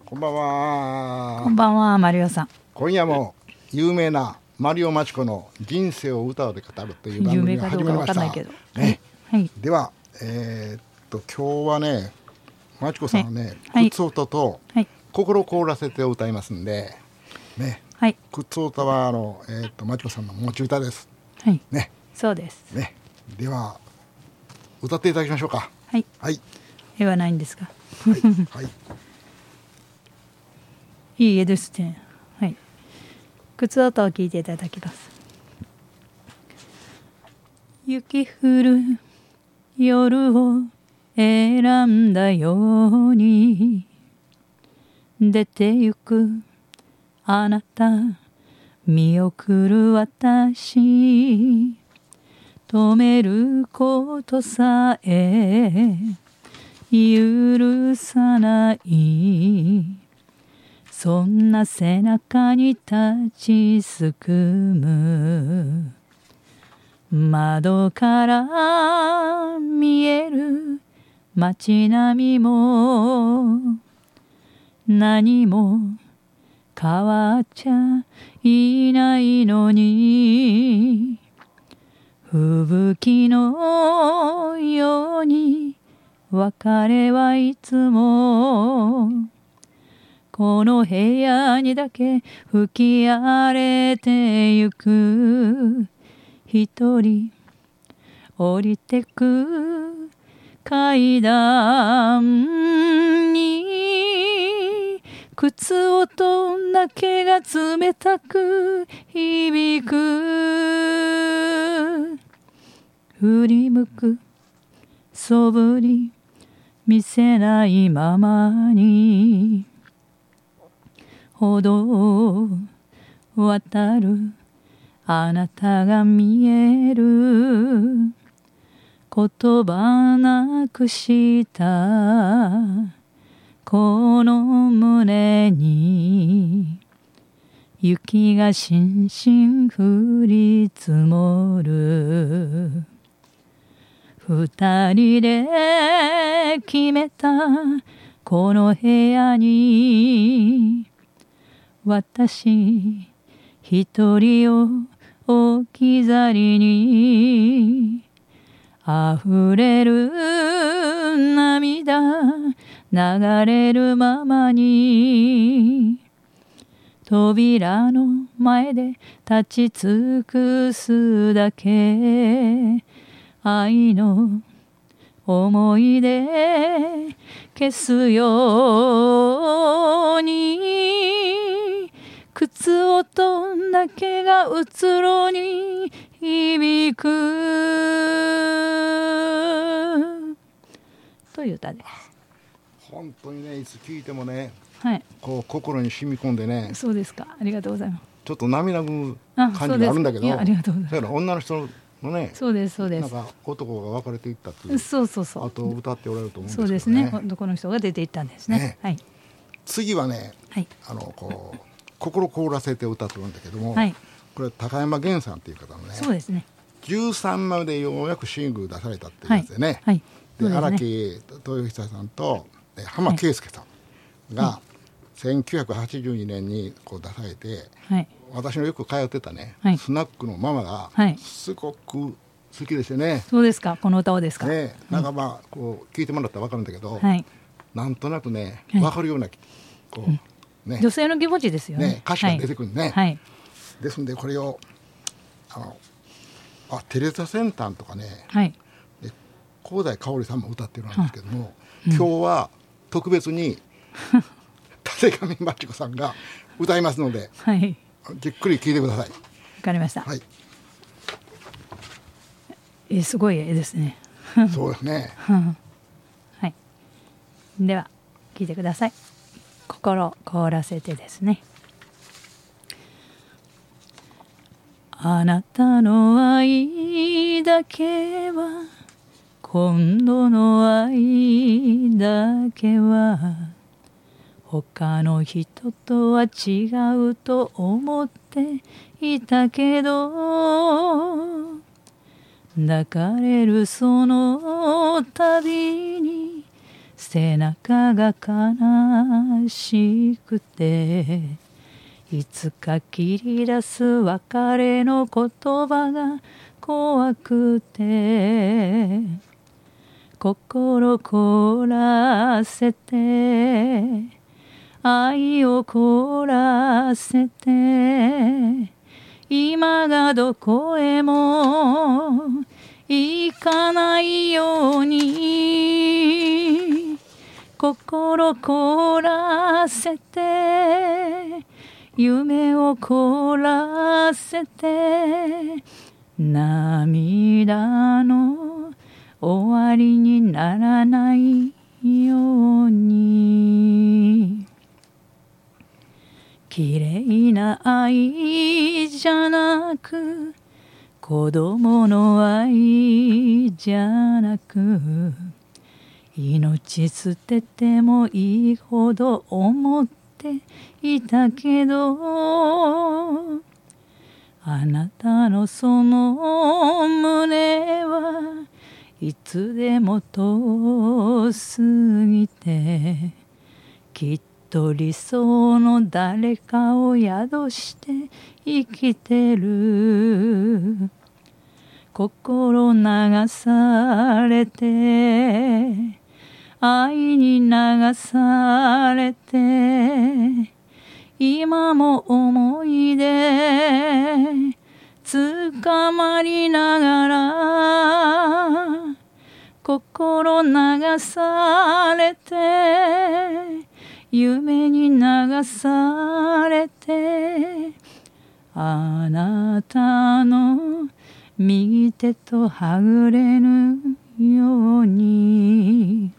こんばんは。 こんばんは、マリオさん。 今夜も有名なマリオマチコの人生を歌で語るという番組が始まりました。ね、はい、では、今日はね、マチコさんはね、くつおたと心凍らせてを歌いますんで、ね、くつおたはマチコさんの持ち歌です。 はい。 ね、 そうです。 ね、では歌っていただきましょうか。 はい。 はい。 絵はないんですか。 はい。はい。 いい絵ですね。はい。靴音を聞いていただきます。雪降る夜を選んだように出てゆくあなた、見送る私、止めることさえ許さない、そんな背中に立ちすくむ、窓から見える街並みも何も変わっちゃいないのに、吹雪のように別れはいつもこの部屋にだけ吹き荒れてゆく、一人降りてく階段に靴音だけが冷たく響く、振り向く素振り見せないままに歩道を渡るあなたが見える、言葉なくしたこの胸に雪がしんしん降り積もる、二人で決めたこの部屋に私一人を置き去りに、溢れる涙流れるままに扉の前で立ち尽くすだけ、愛の思い出消すように靴音だけがうつろに響くという歌です。 本当にね、いつ聴いてもね、 はい、 こう心に染み込んでね。 そうですか。ありがとうございます。 ちょっと涙ぐむ感じがあるんだけど、 ありがとうございます。 だから女の人のね、 そうですそうです。 なんか男が別れていったっていう、 そうあと歌っておられると思うんですけどね。 そうですね。男の人が出ていったんですね。はい。 次はね、こう心凍らせて歌ってるんだけども、これ高山源さんっていう方のね、 そうですね。 13枚でようやくシングル出されたっていうやつでね。で荒木豊久さんと浜圭介さんが1982年にこう出されて、私のよく通ってたね、スナックのママがすごく好きですよね。 そうですか。この歌をですか。 ね、なんかまあこう聞いてもらったら分かるんだけど、なんとなくね分かるようなこうね、 女性の気持ちですよね。 歌詞が出てくるね。ですんでこれをテレサ・センタンとかね、で香西かおりさんも歌ってるんですけども、今日は特別に立上真知子さんが歌いますので、じっくり聴いてください。わかりました。すごい絵ですね。 そうですね。 はい。では聴いてください。心凍らせてですね。あなたの愛だけは、今度の愛だけは他の人とは違うと思っていたけど、抱かれるその度に背中が悲しくていつか切り出す別れの言葉が怖くて心凍らせて愛を凍らせて今がどこへも行かないように心凍らせて夢を凍らせて涙の終わりにならないように綺麗な愛じゃなく子供の愛じゃなく命捨ててもいいほど思っていたけどあなたのその胸はいつでも遠すぎてきっと理想の誰かを宿して生きてる心流されて愛に流されて今も思い出捕まりながら心流されて夢に流されてあなたの右手とはぐれぬように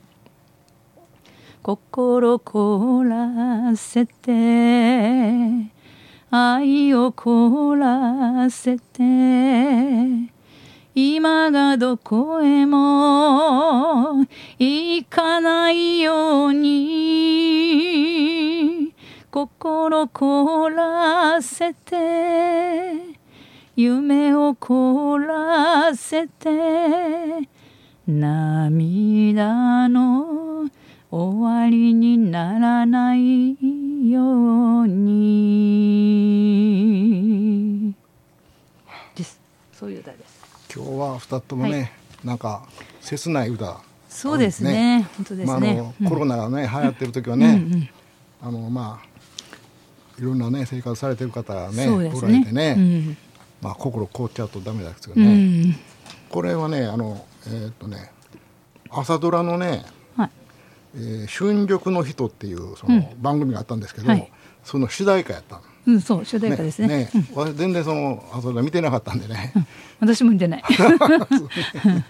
心凍らせて愛を凍らせて今がどこへも行かないように心凍らせて夢を凍らせて涙の終わりにならないようにです。そういう歌です。 今日は2つともね、はい、なんか切ない歌、 そうですね。本当ですね。 コロナがね流行ってる時はね、いろんなね生活されてる方がねおられてね、心凍っちゃうとダメですけどね、これはね朝ドラのね、春緑の人っていうその番組があったんですけど、その主題歌やったの。 そう主題歌ですね。 私全然その朝ドラ見てなかったんでね。 私も見てない。はい。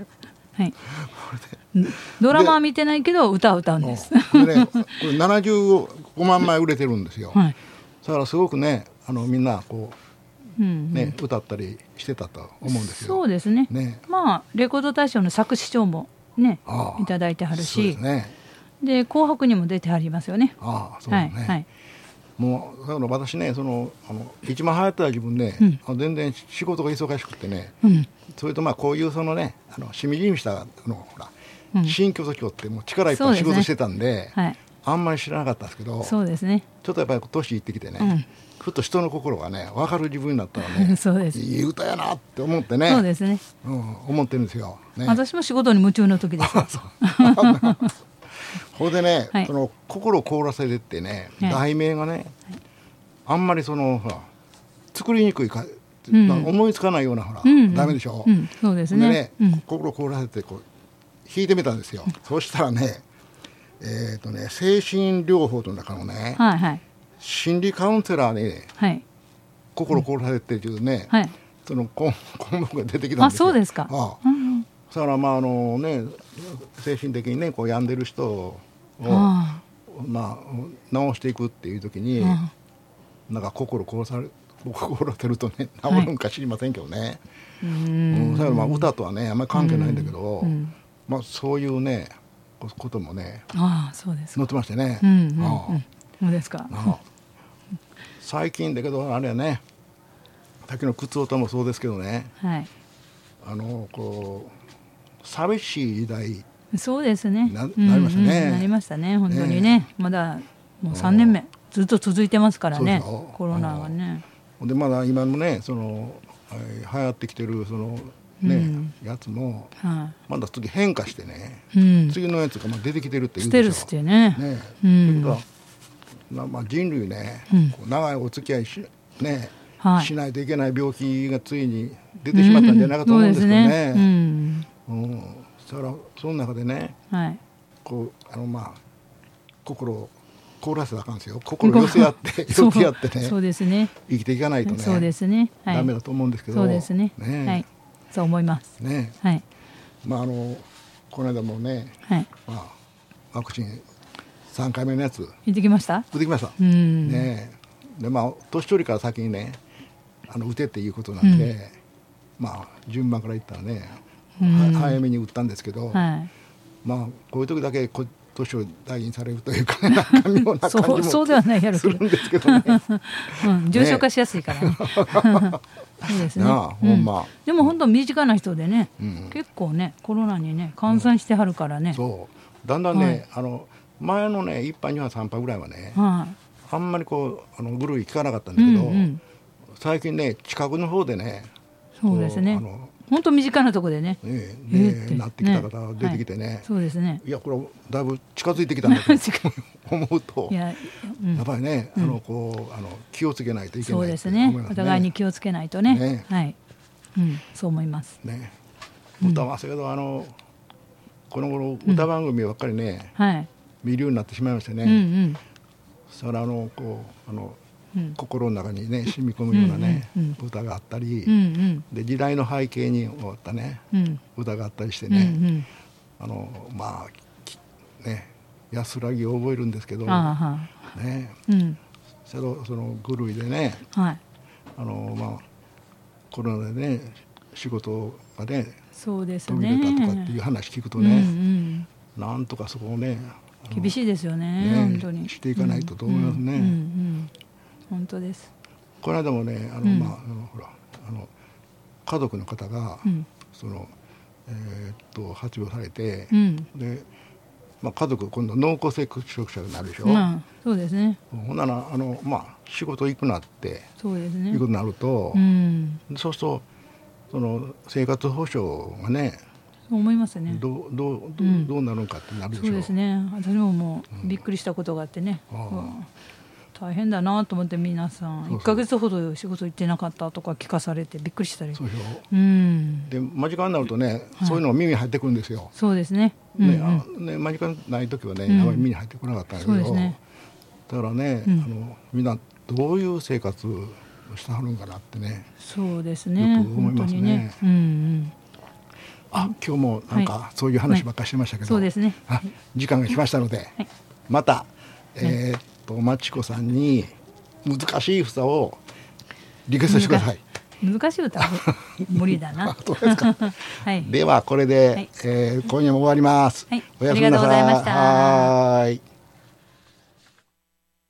ドラマは見てないけど歌を歌うんです。 これ75万枚売れてるんですよ。だからすごくねみんなこうね歌ったりしてたと思うんですよ。 そうですね。レコード大賞の作詞賞もねいただいてはるし。で紅白にも出てはりますよね。 そうですね。もうだから私ね一番流行った自分ね、全然仕事が忙しくてね、それとこういうそのねしみじみしたのほら新居と今日ってもう力いっぱい仕事してたんで、あんまり知らなかったんですけど、 そうですね。 ちょっとやっぱり年いってきてね、ふっと人の心がね分かる自分になったらねいい歌やなって思ってね、 そうですね、 思ってるんですよ、ね、 私も仕事に夢中の時ですよ。 それでね、その心を凍らせてってね、題名がね、あんまりその作りにくいか、思いつかないようなほら、ダメでしょ。 そうですね。 でね、心を凍らせてこう弾いてみたんですよ。そうしたらね、精神療法の中のね、心理カウンセラーに心を凍らせてっていうね、その項目が出てきたんですよ。 そうですか。 だからね精神的にねこう病んでる人を治していくっていう時に、なんか心凍らせるとね治るんか知りませんけどね。それは歌とはねあんまり関係ないんだけど、そういうねこともね載ってましてね。 そうですか。 最近だけどあれやね、さっきの靴音もそうですけどね、こう寂しい時代そうですね。 なりましたね。 なりましたね。本当にね。まだもう3年目ずっと続いてますからね、コロナはね。 でまだ今のねその流行ってきてるそのね、やつもまだ次変化してね、次のやつがまあ出てきてるって言うでしょ。 ステルスってね。 ということは、まあ、人類ね、長いお付き合いしないといけない病気がついに出てしまったんじゃないかと思うんですけどね。そしたらその中でね、こうまあ心を凍らせたらあかんですよ。心を寄せ合って寄せ合ってね、 そうですね、 生きていかないとね、 そうですね、 ダメだと思うんですけど、 そうですね、はい、そう思いますね。まあこの間もね、まあワクチン3回目のやつ打ってきました。 打ってきました。ね。でまあ年寄りから先にね打てっていうことなんで、まあ順番から言ったらね、早めに打ったんですけど、まあこういう時だけ年を大事にされるというかね、妙な感じもそうではないやろするんですけどね。 重症化しやすいからね。そうですね。でも本当身近な人でね、結構ねコロナにね感染してはるからね。 そうだんだんね前のね1波2波3波ぐらいはね、あんまりこうぐるい効かなかったんだけど、最近ね近くの方でね、 そうですね。本当身近なところでね、 なってきた方出てきてね、 そうですね。 いやこれだいぶ近づいてきたんだと思うと、やっぱりね気をつけないといけない。 そうですね。お互いに気をつけないとね。はい。そう思います。 ね。歌はけどこの頃歌番組ばっかりね見るようになってしまいましてね。それ心の中にね染み込むようなね歌があったり、で時代の背景に終わったね歌があったりしてね、まあね安らぎを覚えるんですけどね、そのぐるいでね、まあコロナでね仕事がね途切れたとかっていう話聞くとね、なんとかそこをね厳しいですよね、本当にしていかないとと思いますね。 本当です。 この間もねほら家族の方が発病されて、で家族今度濃厚接触者になるでしょ。 そうですね。 ほんなら仕事行くなってそうですね。 いうことになると、そうするとその生活保障がね思いますね。 どうなるのかってなるでしょ。 そうですね。私もびっくりしたことがあってね。大変だなと思って、皆さん1ヶ月ほど仕事行ってなかったとか聞かされてびっくりしたり。 そうでしょ。で間近になるとね、そういうのが耳に入ってくるんですよ。 そうですね。 間近ない時はね、あまり耳に入ってこなかったんだけど、だからねみんなどういう生活をしてはるんかなってね。 そうですね。 よく思いますね。今日もなんかそういう話ばっかりしてましたけど、 そうですね。 時間が来ましたので、またまちこさんに難しい歌をリクエストしてください。 難しい歌は無理だな。 そうですか。ではこれで今夜も終わります。 ありがとうございました。 はい。